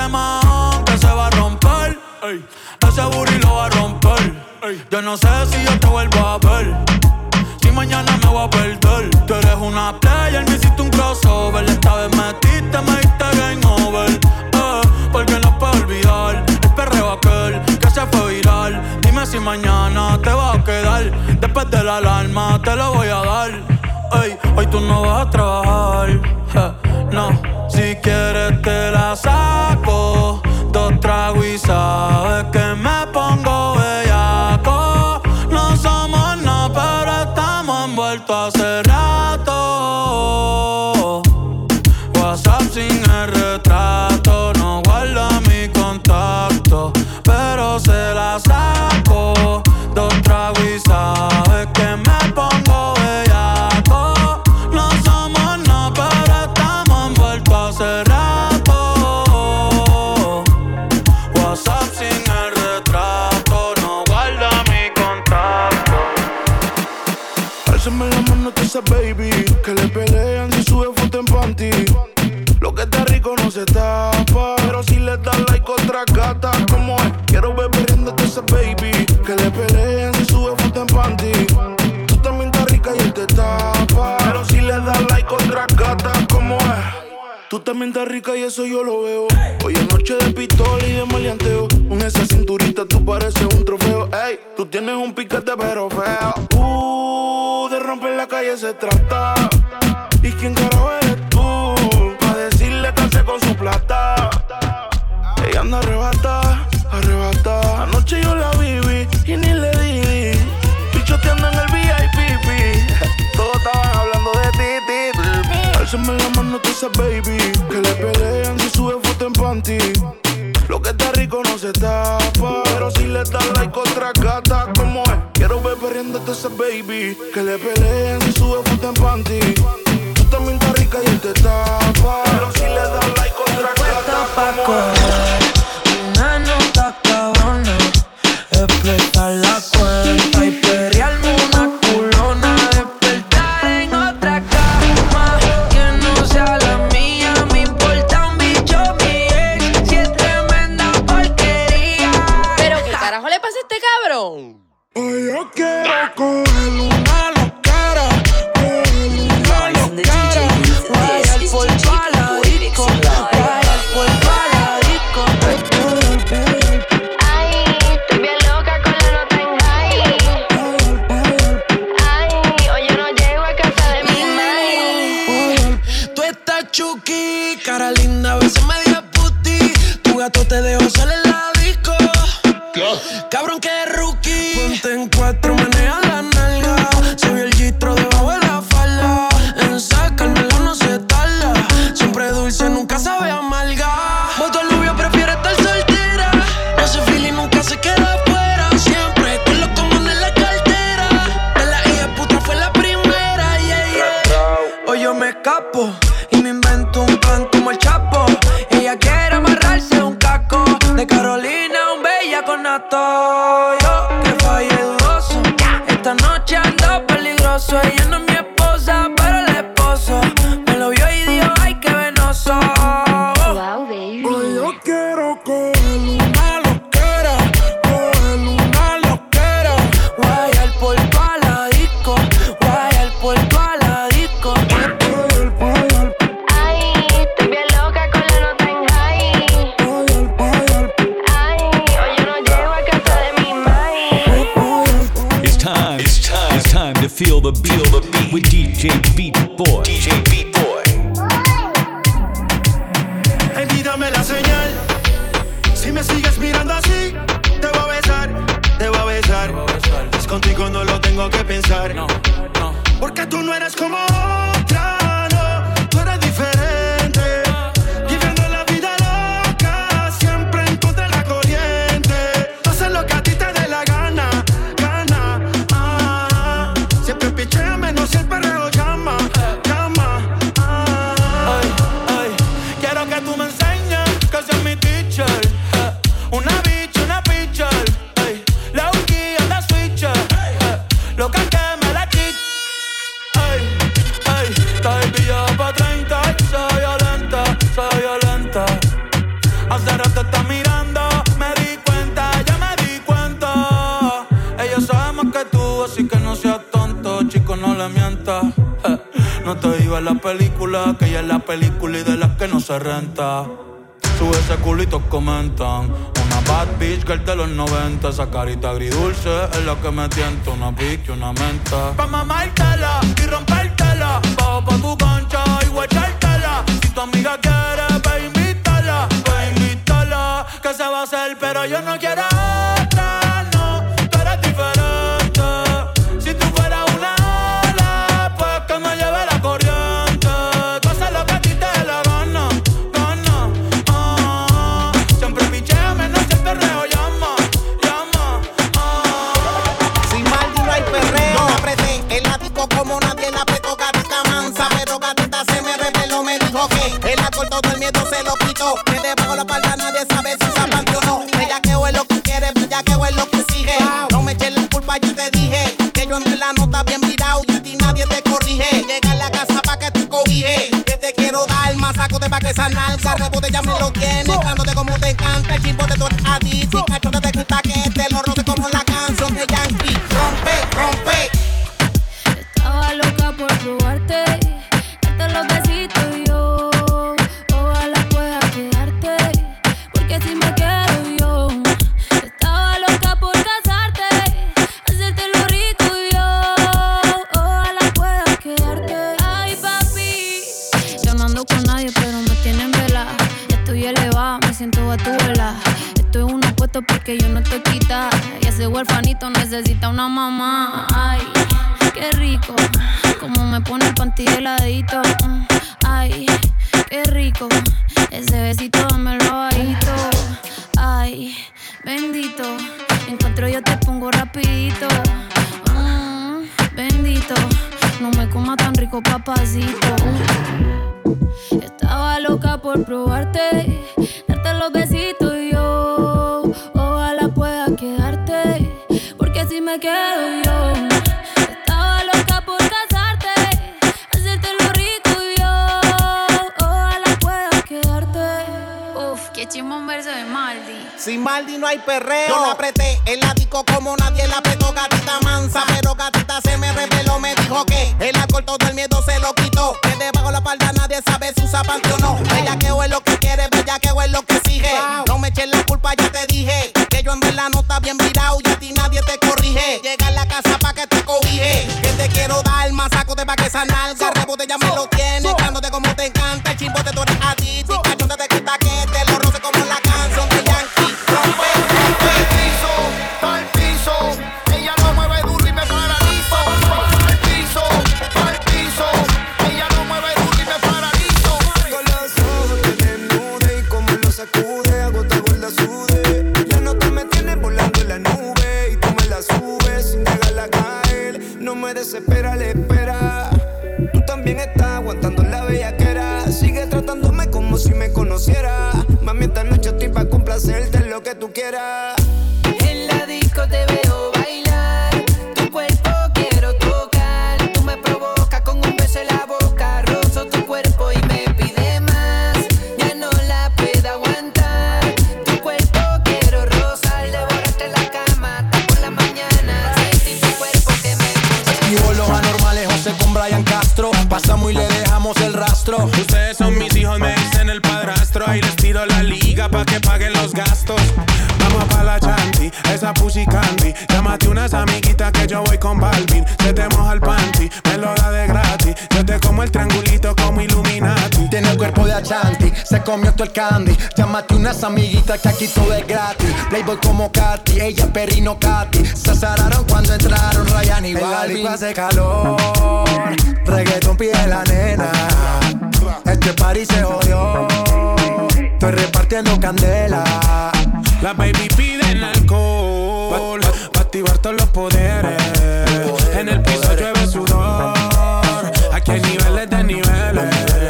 problemón que se va a romper. Ey. Ese booty lo va a romper. Ey. Yo no sé si yo te vuelvo a ver. Si mañana me voy a perder. Tú eres una player, me hiciste un crossover. Esta vez metiste, me diste game over. Porque no puedo olvidar el perreo aquel que se fue viral. Dime si mañana te vas a quedar. Después de la alarma te lo voy a dar. Ey, hoy tú no vas a trabajar. No, si quieres te la saco. 2 tragos y sabes que me pongo bellaco. No somos nada, pero estamos envueltos hace rato. WhatsApp sin el retrato, no guarda mi contacto, pero se la saco. 2 tragos y sabes que me pongo bellaco. No somos nada, pero estamos envueltos hace rato. WhatsApp sin el retrato, no guarda mi contacto. Álzame la mano, te esa baby, que le pelean si sube foto en panty. Lo que está rico no se tapa, pero si le das like otra gata, como es, quiero ver perdiéndote esa baby, que le pelean si sube foto en panty. Tú también estás rica y él te tapa, pero si le das like otra gata, como es. Tú también estás rica y eso yo lo veo. Hoy es noche de pistola y de maleanteo. Con esa cinturita tú pareces un trofeo. Ey, tú tienes un piquete pero feo. De romper la calle se trata. ¿Y quién carajo eres tú? Pa' decirle que hace con su plata. Ella anda arrebata, arrebata. Anoche yo la viví y ni le di. Pichoteando en el VIP. Todos estaban hablando de ti. Álzame la mano, tú esa baby, que le pelean si sube foto en panty. Lo que está rico no se tapa, pero si le das like otra gata, como es, quiero ver perdiéndote esa baby, que le pelean si sube foto en panty. Tú también estás rica y él te tapa, pero si le das like otra gata, como es. Una nota cabrona, explotar la cuenta y perrearme una culona, despertar en otra cama que no sea la mía. Me importa un bicho mi ex, si es tremenda porquería. ¿Pero qué carajo le pasa a este cabrón? Hoy yo quiero coger una loquera, coger una loquera. Vaya al polvo a la disco, vaya al polvo a la disco. Ay, estoy bien loca con la nota en high. Ay, hoy yo no llego a casa de mi mai. Tú estás chuki, cara linda, a veces media puti. Tu gato te dejó salir en la disco. Cabrón que es rookie. Ponte en 4, maneja la nalga. Se vio el gistro debajo de la falda. En sacármelo no se tarda. Siempre dulce, nunca sabe amarga. Voto al novio, prefiere estar soltera. No se fila y nunca se queda afuera. Siempre con los comandos en la cartera. De la hija puta fue la primera, yeah, yeah. Hoy yo me escapo y me invento un plan como el Chapo. Ella quiere amarrarse un casco de Carolina, un bella con nato. Yo que fallé dudoso, esta noche ando peligroso. Ella no es mi esposa, pero el esposo me lo vio y dijo, ay, qué venoso. Wow, baby. Hoy yo quiero coger una loquera, coger una loquera. Vaya al polvo a la disco, vaya al polvo a la disco. Ay, estoy bien loca con la nota en high. Ay, hoy yo no llego a casa de mi mai. It's time to feel the beat with DJ Beat Boy. Baby, dame la señal. Si me sigues mirando así, te voy a besar, te voy a besar. Es contigo, no lo tengo que pensar. No. Porque tú no eres como otra, no. Tú eres diferente. Viviendo la vida loca, siempre en contra de la corriente. Haces lo que a ti te dé la gana. Siempre picheame, no si el perreo llama. Quiero que tú me enseñes que seas mi teacher. Una bitch, una pitcher. La Uki anda switcher. Loca que me la chit. la película, que ella es la película y de las que no se renta. Sube ese culito, comentan. Una bad bitch girl de los 90. Esa carita agridulce es la que me tienta. Una pique, una menta. Pa' mamártela y rompértela. Bajo pa' tu cancha y guachártela. Si tu amiga quiere, ve invítala. Ve invítala. Que se va a hacer, pero yo no quiero otra. No, tú eres diferente. Si tú fueras una ala, pues que me lleve la corriente. Tú haces lo que a ti te dé la gana. Siempre picheame, no siempre reo, llama. Sin Maldi no hay perreo. Yo me apreté el látigo como nadie la apretó. Gatita mansa, pero gatita se me reveló. Me dijo que el alcohol todo el miedo se lo quitó. Que debajo la espalda nadie sabe si usa panty o no. Ella que es lo que quiere, ella que es lo que exige. No me eches la culpa, yo te dije que yo en la nota bien virado y a ti nadie te corrige. Llega a la casa pa' que te cobije. Que te quiero dar más sacote pa' que esa nalga rebote ya me lo tiene. Cándote como te encanta, el chimbote tú eres adicto. Y cachote te gusta que te lo roce como la canción de Yankee. Rompe, rompe. Estaba loca por probarte, darte los besitos y yo. Ojalá pueda quedarte, porque si me quedo yo. Estaba loca por casarte, hacerte lo rico y yo. Ojalá pueda quedarte. Ay, papi, yo no ando con nadie, pero me tienen vela. Ya estoy elevada, me siento a tu vela. Estoy en unos puestos porque yo no estoy quitada. Y ese huerfanito necesita una mamá. Ay, qué rico, como me pone el panty heladito. Ay, qué rico, ese besito dámelo bajito. Ay, bendito, encuentro yo te pongo rapidito. Bendito, no me coma tan rico, papacito. Estaba loca por probarte, darte los besitos y yo. Ojalá pueda quedarte, porque si me quedo yo. Estaba loca por casarte, hacerte lo rico y yo. Ojalá pueda quedarte. Uf, qué chimón verso de Maldi. Sin Maldi no hay perreo. Yo la apreté el látigo como nadie la apretó. Gatita mansa, pero gatita se me reveló. Me dijo que el alcohol todo el miedo se lo quitó. Que debajo la espalda nadie sabe si usa panty o no. Ella que es lo que quiere, bella que es lo que exige. No me eches la culpa, ya te dije que yo ando en la nota bien virado y a ti nadie te corrige. Llega a la casa pa' que te cobije. Que te quiero dar más sacote pa' que esa nalga rebote ya me lo tiene. Cándote como te encanta, el chimbote tú eres adicto. Y cachote te quita que te lo roce como la canción de Yankee. Rompe, rompe. Pa'l piso, ella lo mueve duro y me paralizo. Pa'l piso, ella lo mueve duro y me paralizo. Con los ojos te desnude y como lo sacude, agota gorda sude. La nota me tiene volando en la nube y tú me la subes sin llegar a caer. No me desespera la espera. Tú también estás aguantando la bellaquera. Sigue tratándome como si me conociera. Mami, esta noche estoy pa' complacerte lo que tú quieras. En la disco te veo bailar, tu cuerpo quiero tocar. Tú me provocas con un beso en la boca, rozo tu cuerpo y me pide más. Ya no la puedo aguantar, tu cuerpo quiero rozar. Devorarte la cama hasta por la mañana, sentí tu cuerpo que me Activo los anormales, José con Brian Castro. Pasamos y le dejamos el rastro. Ustedes son mis hijos, me dicen el padrastro. Ahí les tiro la liga pa' que paguen los gastos. Vamos pa' la chanti, esa pussy candy. Llámate unas amiguitas que yo voy con Balvin. Se te moja el panty, me lo da de gratis. Yo te como el triangulito como Illuminati. Tiene el cuerpo de Ashanti, se comió todo el candy. Llámate unas amiguitas que aquí todo es gratis. Playboy como Katy, ella Perrino Katy. Se azararon cuando entraron Ryan y Balvin. Hace calor, reggaeton pide la nena. Este party se jodió, estoy repartiendo candela. Las baby piden alcohol pa' activar todos los poderes. En el piso llueve sudor. Aquí hay niveles de niveles.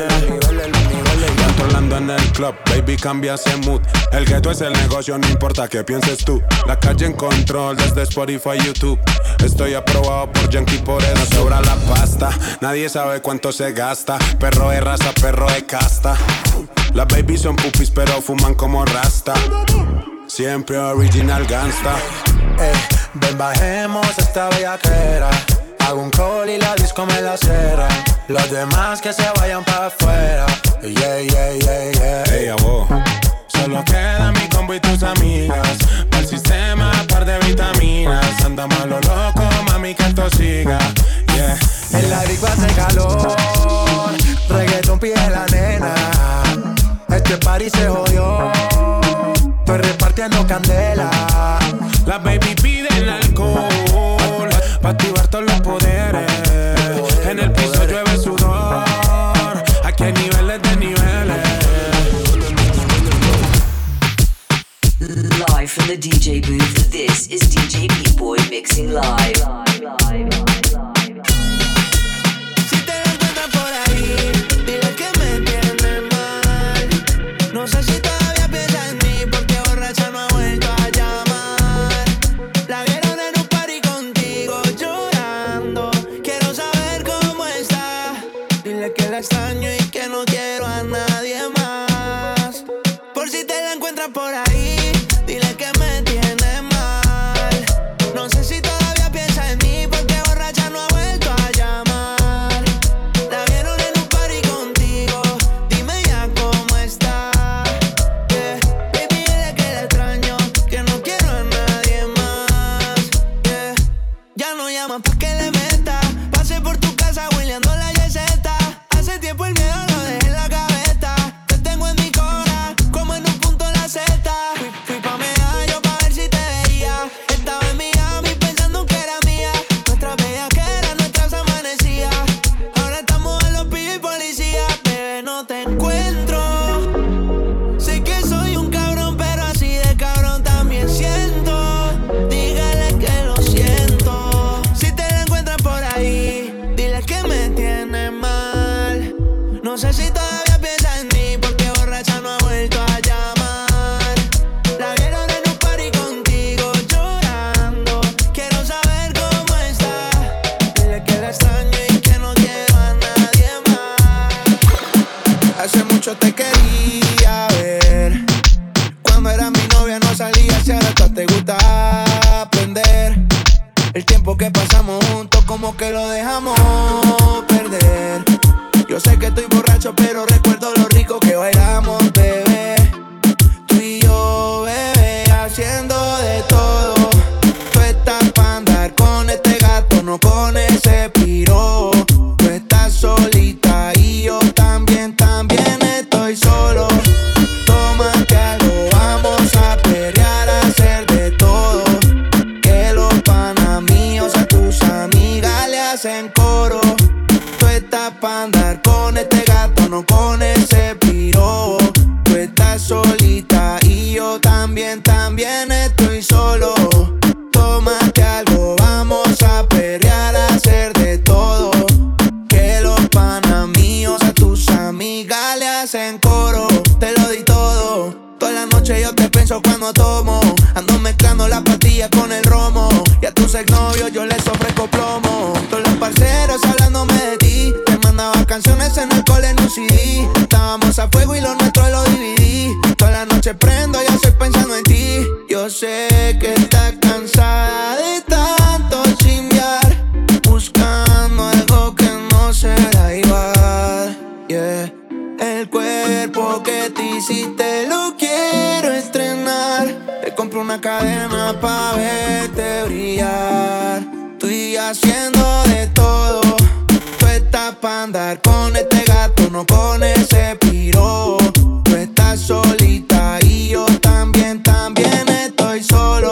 Controlando en el club, baby cambia ese mood. El ghetto es el negocio, no importa qué pienses tú. La calle en control desde Spotify, YouTube. Estoy aprobado por Yankee, por eso sobra la pasta. Nadie sabe cuánto se gasta. Perro de raza, perro de casta. Las babies son pupis pero fuman como rasta. Siempre original gangsta. Ven bajemos esta bellaquera. Hago un call y la disco me la cierra. Los demás que se vayan para afuera. Yeah, yeah, yeah, yeah. Hey, vos. Solo queda mi combo y tus amigas. Pa'l sistema, par de vitaminas. Andamos a lo loco, mami, que esto siga. Yeah. En la disco hace calor. Reggaeton pide la nena. Este party se jodió. Estoy repartiendo candela. La baby pide el alcohol pa' activar todos los poderes. En el piso llueve sudor. Aquí hay niveles de niveles. Live from the DJ booth, this is DJ B-Boy mixing live. Si te encuentras por ahí, dile que me tiene mal. No sé si todavía piensa en mí, porque borracha no ha vuelto a llamar. La vieron en un party contigo llorando. Quiero saber cómo está. Dile que la extraño y que no quiero a nadie más. Por si te la encuentras por ahí, dile que me tiene mal. No sé si todavía piensa en mí, porque borracha no ha vuelto a llamar. La vieron en un party contigo, dime ya cómo está. Yeah. Baby, dile que la extraño, que no quiero a nadie más. Yeah. Ya no llaman pa' que le meta. Pasé por tu casa hueleando la yeseta. Hace tiempo el miedo lo dejé en la gaveta. Te tengo en mi cora, como en un punto la zeta. Fui pa' Medallo pa' ver si te veía. Estaba en Miami pensando que era mía. Nuestra bella que era, nuestras amanecía. Ahora estamos en los pillos y policía. Bebé, no te encuentro. Sé que soy un cabrón, pero así de cabrón también siento. Dígale que lo siento. Si te la encuentras por ahí, dile que me tiene mal. No sé si todavía piensa en mí, porque borracha no ha vuelto a llamar. La vieron en un party contigo llorando. Quiero saber cómo está. Dile que la extraño y que no quiero a nadie más. Hace mucho te quería ver. Cuando eras mi novia no salías y ahora te gusta aprender. El tiempo que pasamos juntos como que lo dejamos perder. Yo sé que estoy borracho, pero recuerdo lo rico que bailamos, bebé. Tú y yo, bebé, haciendo de todo. Tú estás pa' andar con este gato, no con ese piro. Tú estás solita y yo también estoy solo. Tómate algo, vamos a pelear, a hacer de todo. Que los panas míos a tus amigas le hacen coro. Tú estás pa' andar con este gato, no con ese piro. Tú estás solita y yo también estoy solo. Tómate algo, vamos a perrear, a hacer de todo. Que los panas míos a tus amigas le hacen coro. Te lo di todo. Toda la noche yo te pienso cuando tomo. Ando mezclando las pastillas con el romo. Y a tus exnovios yo les ofrezco plomo. Todos los parceros hablándome de ti. Te mandaba canciones en el cole en un CD. Estábamos a fuego y lo nuestro lo dividí. Toda la noche prendo y estoy pensando en ti. Yo sé que estás cansada de tanto chimbear, buscando algo que no será igual. Yeah. El cuerpo que te hiciste lo quiero estrenar. Te compro una cadena pa' verte brillar. Estoy haciendo de todo. Tú estás pa' andar con este gato, no con ese piro. Tú estás solita y yo también estoy solo.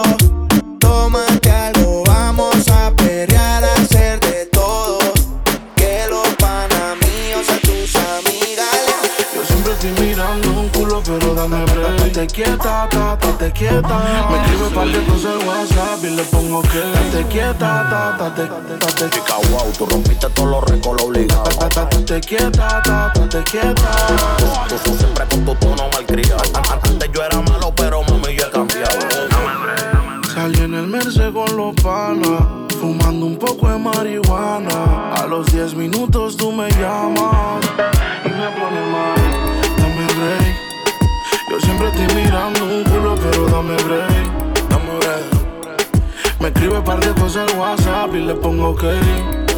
Tómate algo, vamos a perrear, a hacer de todo. Que los panas míos a tus amigas. Yo siempre estoy mirando un culo, pero dame break. Te quieta, te quieta. Me escribe par de cosas en WhatsApp y le pongo que te quieta, te Chica, wow, tú rompiste todos los récords obligados. te quieta, te quieta. Tú siempre con tu tono malcriado. Antes yo era malo, pero mami yo he cambiado. Salí en el Merced con los panas, fumando un poco de marihuana. A los 10 minutos tú me llamas y me pones mal. Dame break. Yo siempre estoy mirando un culo, pero dame break. Me escribe par de cosas al WhatsApp y le pongo ok.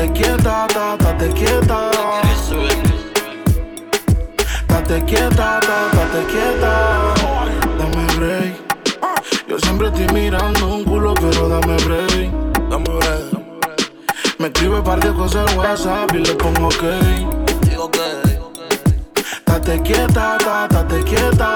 Tate quieta, tate quieta. Tate quieta, tate quieta. Dame break. Yo siempre estoy mirando un culo, pero dame break. Dame break. Me escribe un par de cosas al WhatsApp y le pongo ok. Digo ok. Tate quieta, tate quieta.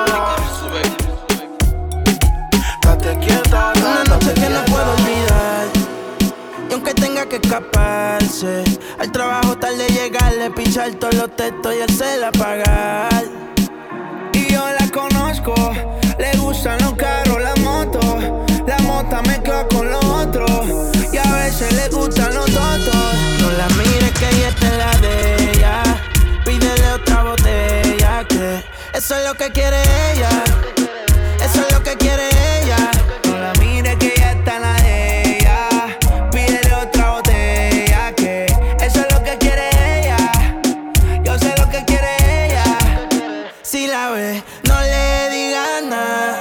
Tate quieta. Una noche que no puedo olvidar. Y aunque tenga que escaparse, al trabajo tarde llegarle, pichar todos los textos y hacerla pagar. Y yo la conozco, le gustan los carros, la moto mezcla con los otros. Y a veces le gustan los totos. No la mires que ella está en la de ella. Pídele otra botella, que eso es lo que quiere ella. Eso es lo que quiere ella. No la mires que ella está en la de ella. Pídele otra botella, que eso es lo que quiere ella. Yo sé lo que quiere ella. Si la ves, no le digas nada.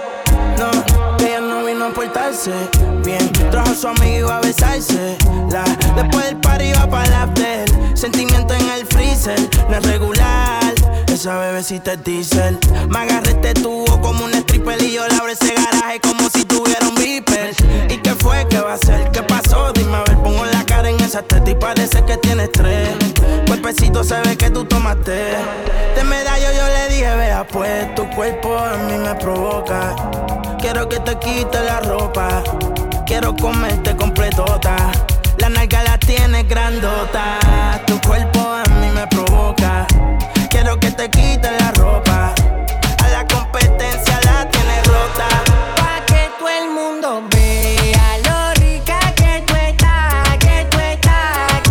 No, que ella no vino a portarse bien. Trajo a su amigo a besarse. Después del party va para la after. Sentimiento en el freezer, no es regular. Esa bebecita es diesel. Me agarré este tubo como un stripper y yo le abro ese garaje como si tuviera un beeper. ¿Y qué fue? ¿Qué va a hacer? ¿Qué pasó? Dime a ver, pongo la cara en esa teta y parece que tiene estrés. Cuerpecito se ve que tú tomaste. De medallo yo le dije, vea pues, tu cuerpo a mí me provoca. Quiero que te quite la ropa. Quiero comerte completota. La nalga la tienes grandota. Tu cuerpo a mí me provoca. Quiero que te quite la ropa. A la competencia la tienes rota. Pa' que todo el mundo vea lo rica que tú estás, que tú estás.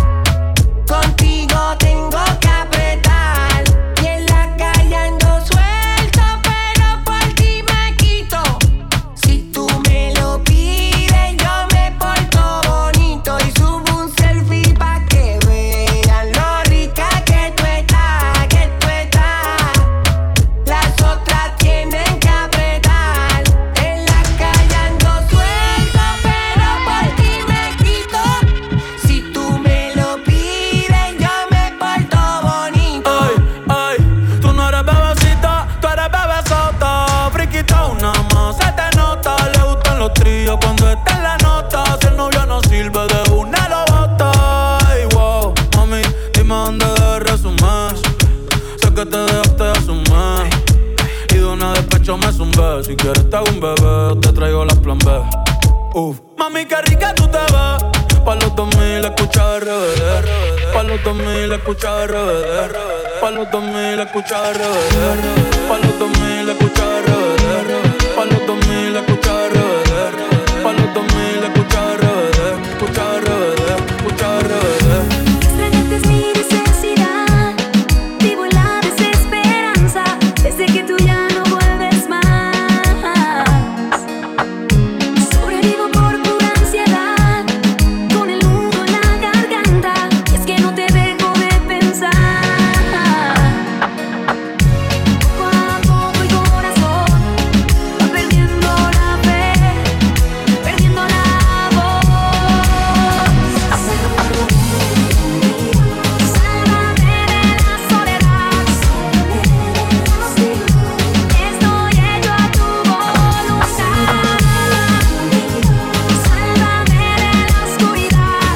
Contigo tengo que apretar. Y en la calle ando suelto, pero por ti me quito. Si tú me lo pides, yo me porto bonito y subo un selfie pa' que vean lo rica que tú estás, que tú estás. Las otras tienen que apretar. En la calle ando suelto, pero por ti me quito. Si tú me lo pides, yo me porto bonito. Ay, tú no eres bebecita, tú eres bebesota. Friquita una más, se te nota. Le gustan los tríos cuando está en la nota. Si el novio no sirve, de una lo bota. Ay, wow, mami, dime dónde debes resumir. Sé que te dejaste de asumir. Y de una despecho me zumbé. Si quieres te hago un bebé, te traigo las plan B. Mami, qué rica tú te ves. Pa' los 2000 escucha RBD. Pa' los 2000 escucha RBD. Pa' los 2000 escucha RBD. Pa' los 2000 escucha RBD. Pa' los 2000 escucha RBD. Pa' los 2000 escucha RBD. Escucha RBD, escucha RBD. Extrañarte es mi necesidad. Vivo en la desesperanza desde que tú ya no vuelves más. Sobrevivo por pura ansiedad, con el nudo en la garganta. Y es que no te dejo de pensar. Poco a poco el corazón va perdiendo la fe, perdiendo la voz. Sálvame de la soledad. Estoy hecho a tu voluntad. Sálvame de la oscuridad.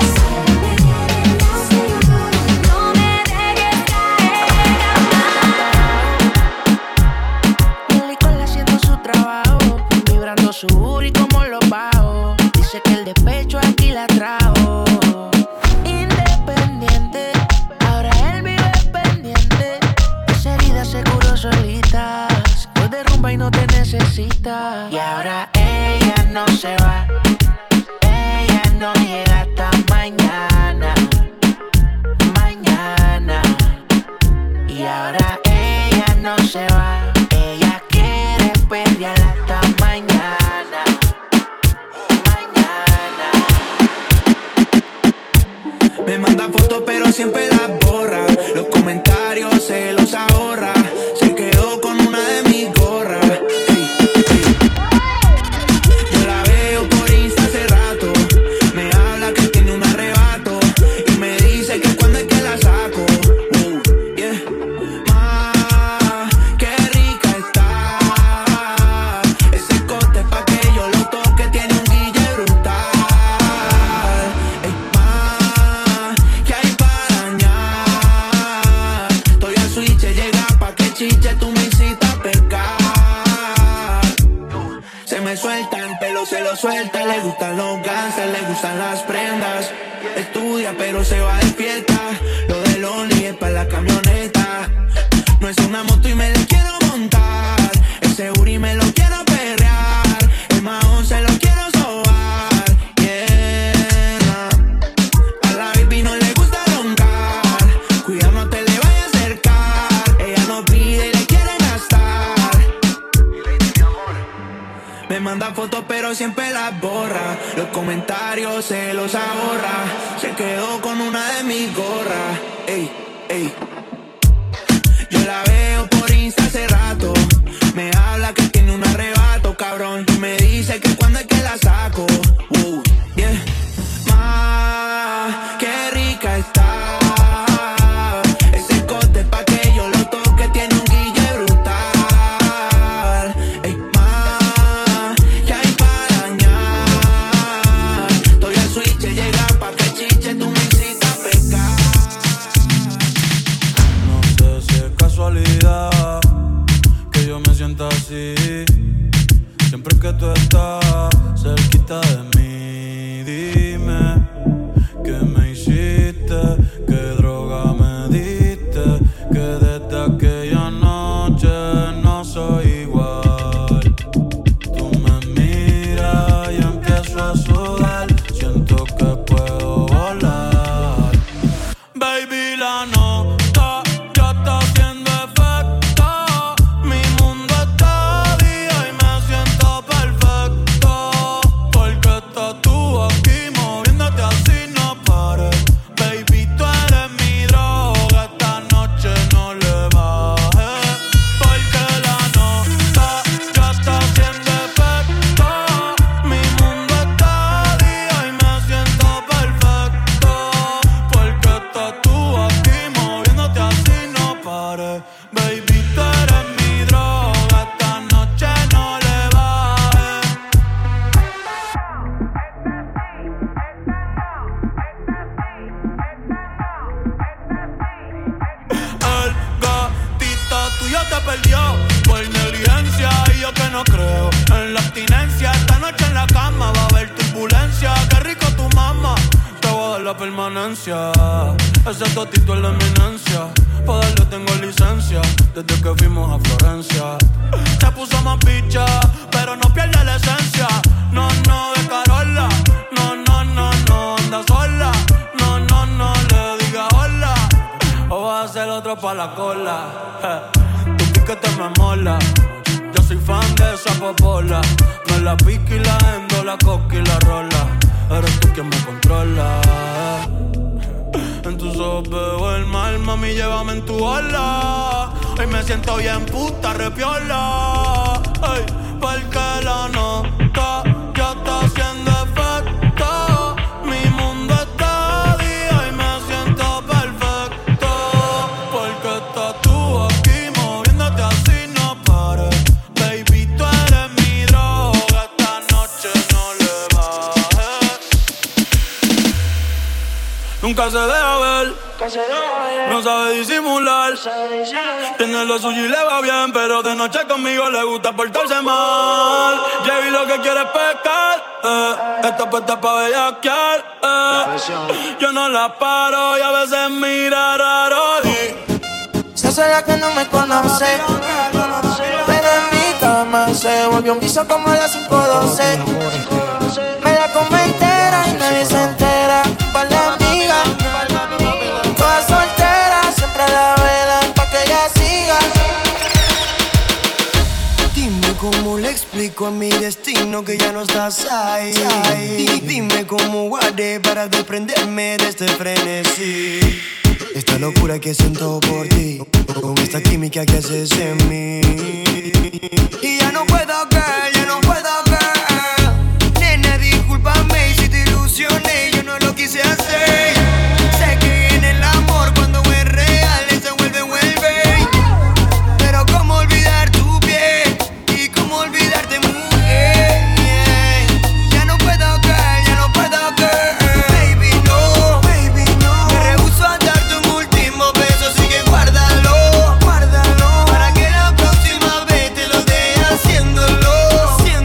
No me dejes caer jamás. El licor haciendo su trabajo, vibrando su booty como los bajos. Dice que el despecho aquí la trajo. Independiente, ahora él vive pendiente. Esa herida se curó solita. Hoy derrumba y no te necesita. Y ahora ella no se va. Ella no llega hasta mañana. Mañana. Y ahora ella no se va. Ella quiere perrear hasta mañana. Mañana. Me manda fotos pero siempre las borra. Los comentarios se los ahorra. Se quedó con una de mis gorras. Yo la veo por Insta hace rato. Me habla que tiene un arrebato y me pero se lo suelta. Le gustan los gangsters, le gustan las prendas. Estudia pero se va de fiesta. Lo del Only es pa' la camioneta. No es una moto y me la quiero montar. Ese Uri me lo quiero perrear. El Mahón se lo quiero sobar. Yeah. A la baby no le gusta roncar. Cuidado no te le vayas a acercar. Ella no pide y le quieren gastar. Me manda fotos pero siempre las borra. Los comentarios se los ahorra. Se quedó con una de mis gorras. Ey, ey. Yo la veo por Insta hace rato. Me habla que tiene un arrebato, cabrón. Y me dice que cuando es que la saco. Yeah. Ma, qué rica está. Ese corte pa' que yo lo toque. Tiene un guille brutal. Ey, ma, que hay para dañar. Estoy al switch, llega pa' que chiche. Tú me incitas a pecar. No sé si es casualidad que yo me siento así. Siempre que tú estás cerquita de mí, dime qué me hiciste, qué droga me diste, que desde aquella noche no soy igual. Tú me miras y empiezo a sudar, siento que puedo volar. Baby, la nota ya está haciendo efecto. Mi mundo está día y me siento perfecto. Porque estás tú aquí moviéndote así, no pares. Baby, tú eres mi droga, esta noche no le bajes. Porque la nota ya está haciendo efecto. Mi mundo está día y me siento perfecto. Porque estás tú aquí moviéndote así, no pares. Baby, tú eres mi droga, esta noche no le bajes. El gatito tuyo te perdió por negligencia y yo que no creo en la abstinencia. Esta noche en la cama va a haber turbulencia. Qué rico tu mamá, te voy a dar la permanencia. Ese totito es la eminencia, pa' darle tengo licencia. Desde que fuimos a Florencia se puso más bicha, pero no pierde la esencia. No, no, de Carola. No, no, no, no, anda sola. No, no, no, le diga hola. O vas a hacer otro pa' la cola. Tu piquete me mola. Yo soy fan de esa popola. No la pique y la endo, la coca y la rola. Eres tú quien me controla. En tus ojos veo el mal, mami, llévame en tu ola. Hoy me siento bien puta, repiola. Ey, porque la nota ya está haciendo efecto. Mi mundo está día y me siento perfecto. Porque estás tú aquí moviéndote así, no pares. Baby, tú eres mi droga, esta noche no le bajes. Nunca se deja ver, no sabe disimular. Tiene lo suyo y le va bien, pero de noche conmigo le gusta portarse mal. Javi lo que quiere es pescar, esta puesta pa' bellaquear, Yo no la paro y a veces mira raro. Se hace la que no me conoce, pero en mi cama se volvió un piso como a las 5:12. Me la come entera y nadie se entera. Pa' la amiga, toda soltera, siempre la velan pa' que ella siga. Dime cómo le explico a mi destino que ya no estás ahí. Dime cómo guardé para desprenderme de este frenesí. Esta locura que siento por ti, con esta química que haces en mí. Y ya no puedo creer, ya no puedo creer. Nena, discúlpame si te ilusioné, yo no lo quise hacer. Sé que en el amor cuando es real se vuelve. Pero cómo olvidar tu piel y cómo olvidarte, mujer. Ya no puedo creer, ya no puedo creer. Baby, no, me rehuso a darte un último beso, así que guárdalo, para que la próxima vez te lo dé haciéndolo.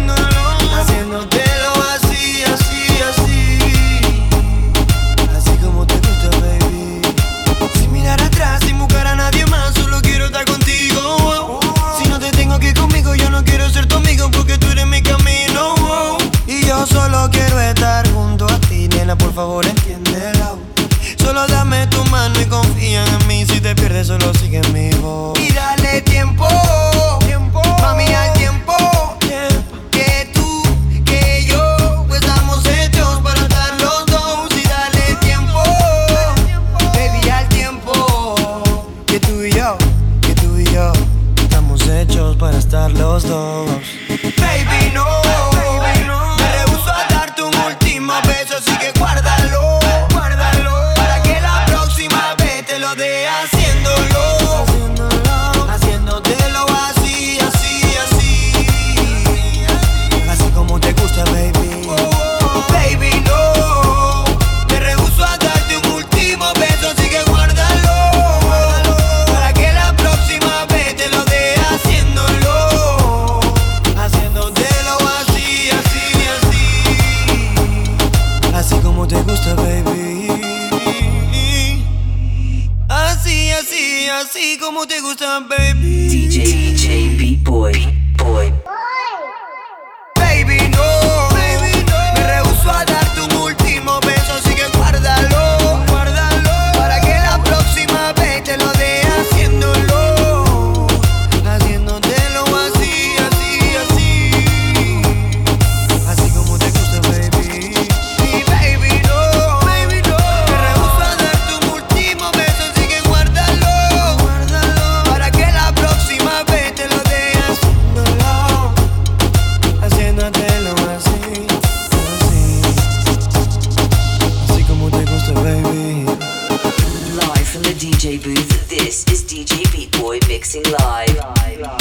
y yo estamos hechos para estar los dos. Baby, no, me rehuso a darte un último beso, así que guárdalo, para que la próxima vez te lo dé haciéndolo, haciéndotelo así, así como te gusta, baby. Baby, no, me rehuso a darte un último beso, así que guárdalo, para que la próxima vez te lo dé haciéndolo, haciéndotelo así, así como te gusta, baby. Así como te gusta, baby. DJ Beat Boy. Baby, no, me rehuso a darte un último beso, así que guárdalo, para que la próxima vez te lo dé haciéndolo, haciéndotelo así, así como te gusta, baby. Y baby, no, me rehuso a darte un último beso, así que guárdalo, para que la próxima vez te lo dé haciéndolo, haciéndotelo así como te gusta, baby. Live from the DJ booth, this is DJ Beat Boy mixing live.